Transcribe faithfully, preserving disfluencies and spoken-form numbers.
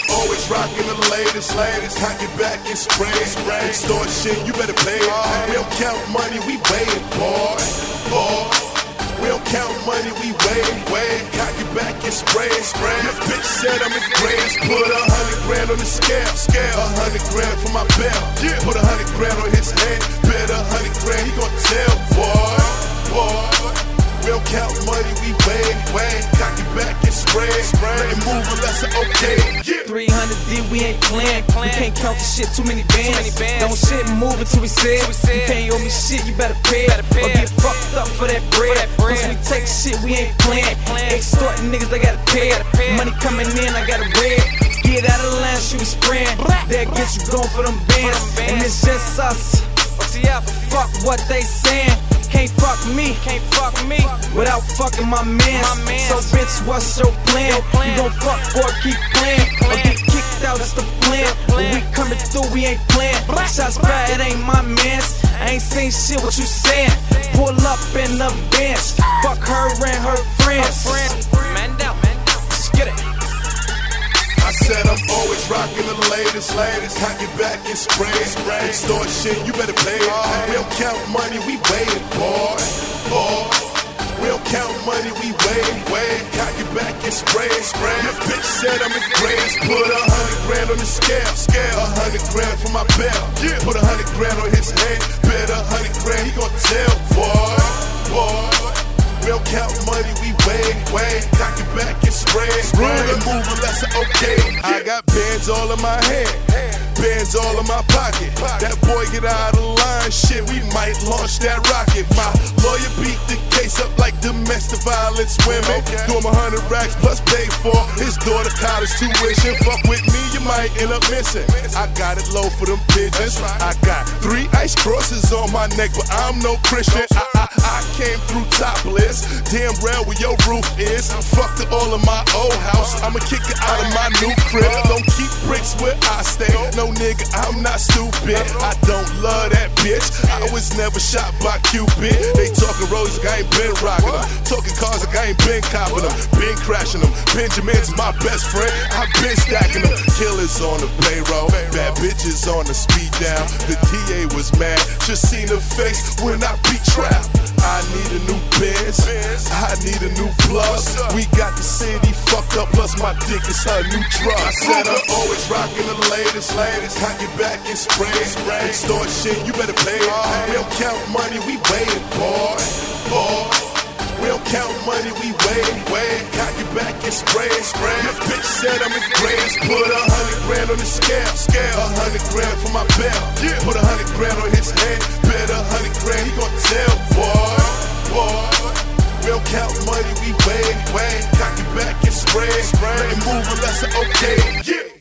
I'm always rocking the latest, latest. Cock it back and spray, spray. Extortion, you better pay it. We don't count money, we weigh it, boy, boy. We don't count money, we weigh it, weigh it. Cock it back and spray, spray. Your bitch said I'm the greatest. Put a hundred grand on the scale, scale. A hundred grand for my belt. Yeah. Put a hundred grand on his head. Bet a hundred grand, he gon' tell, boy, boy. We don't count money, we weigh it, weigh it. Cock it back and spray, spray. Let it move unless it's okay. Yeah. three hundred D, we ain't playing. We can't count the shit, too many bands. Don't shit move until we say it. You can't owe me shit, you better pay it. Or get fucked up for that bread. Cause we take shit, we ain't playing. Extorting niggas, they gotta pay it. Money coming in, I got a red. Get out of the line, shoot me spraying. That gets you going for them bands. And it's just us. Fuck what they saying. Can't fuck me, can't fuck me without fucking my mans. So bitch, what's your plan? You gon' fuck or keep playing, or get kicked out? It's the plan. When we coming through, we ain't playing. Shots fired, it ain't my mans. I ain't seen shit. What you saying? Pull up in the bench, fuck her and her friends. Man down, man down. Let's get it. I said I'm always rocking the latest, latest. Cock it back and spray, spray. Extortion, you better pay it. We don't count money, we weigh it, boy, boy. We don't count money, we weigh it, weigh it. Cock it back and spray, spray. Your bitch said I'm the greatest. Put a hundred grand on the scale, scale. A hundred grand for my belt. Yeah. Put a hundred grand on his head. Bet a hundred grand, he gon' tell, boy, boy. We don't count money, we weigh it, weigh it. Cock it back and spray, spray. And move unless it's okay. I got bands all in my head, bands all in my pocket. That boy get out of line, shit, we might launch that rocket. My lawyer beat the case up like domestic violence women. Do him a hundred racks plus pay for his daughter college tuition. Fuck with me, you might end up missing. I got it low for them pigeons. I got three ice crosses on my neck, but I'm no Christian. I, I, I came through topless. Damn well where your roof is. Fuck the all of my old house. I'ma kick it out of my new crib. Don't keep bricks where I stay. No nigga, I'm not stupid. I don't love that bitch. I was never shot by Cupid. They talking roses like I ain't been rocking them. Talking cars like I ain't been copping them. Been crashing them. Benjamin's my best friend. I've been stacking them. Killers on the payroll. Bad bitches on the speed down. The D A was mad. Just seen her face when I beat trap. I need a new Benz. I need a new plug. We got the city fucked up, plus my dick is her new drug. I said I'm always rocking the latest, latest. Cock it back and spray, spray. Extortion, you better pay it. We don't count money, we weigh it, boy, boy. We don't count money, we weigh it, weigh it. Cock it back and spray, spray. Your bitch said I'm the greatest. Put a hundred grand on the scale, scale. A hundred grand for my belt. Yeah. Put a hundred grand on his head. Bet a hundred grand, he gon' tell, boy, boy. We don't count money, we weigh it, weigh it. Cock it back and spray, spray. Let it move unless it's okay. Yeah.